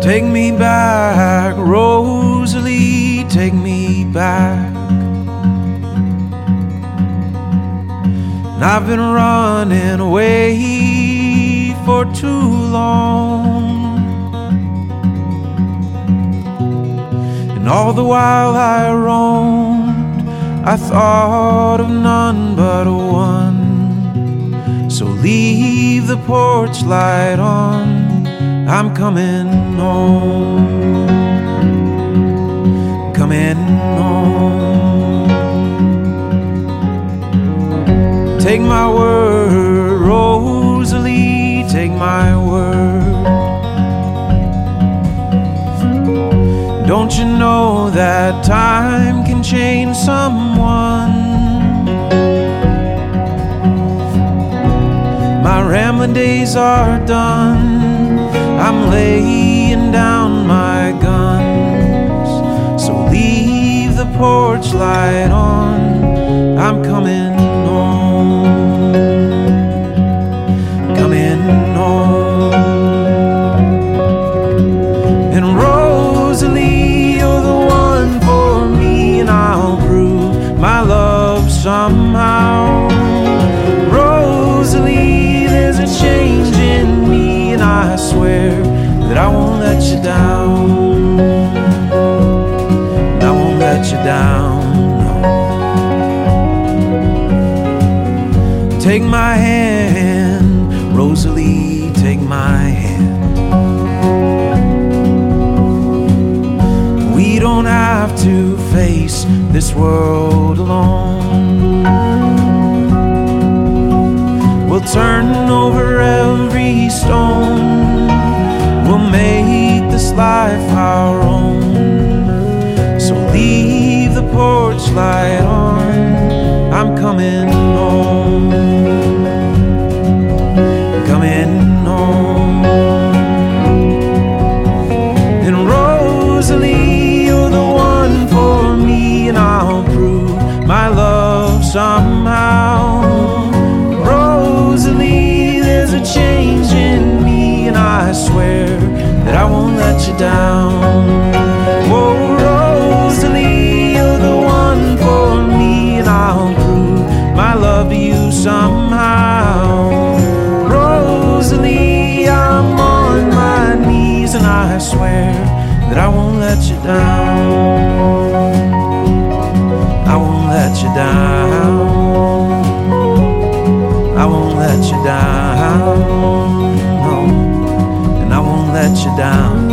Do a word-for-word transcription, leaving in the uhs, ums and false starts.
Take me back, Rosalie, take me back. And I've been running away for too long, and all the while I roamed, I thought of none but one. So leave the porch light on, I'm coming home, coming home. Take my word, Rosalie, take my word. Don't you know that time can change someone? My rambling days are done, I'm laying down my guns. So leave the porch light on, I'm coming home, coming home. And Rosalie, you're the one for me, and I'll prove my love somehow. Rosalie, there's a change in me, and I swear that I won't let you down. I won't let you down, no. Take my hand, Rosalie, take my hand. We don't have to face this world alone. We'll turn over every stone, we'll make this life our own. So leave the porch light on, I'm coming home, coming home. And Rosalie, you're the one for me, and I'll prove my love somehow. Rosalie, there's a change in me, and I swear that I won't let you down. Oh, Rosalie, you're the one for me, and I'll prove my love to you somehow. Rosalie, I'm on my knees, and I swear that I won't let you down. I won't let you down. I won't let you down, no, and I won't let you down.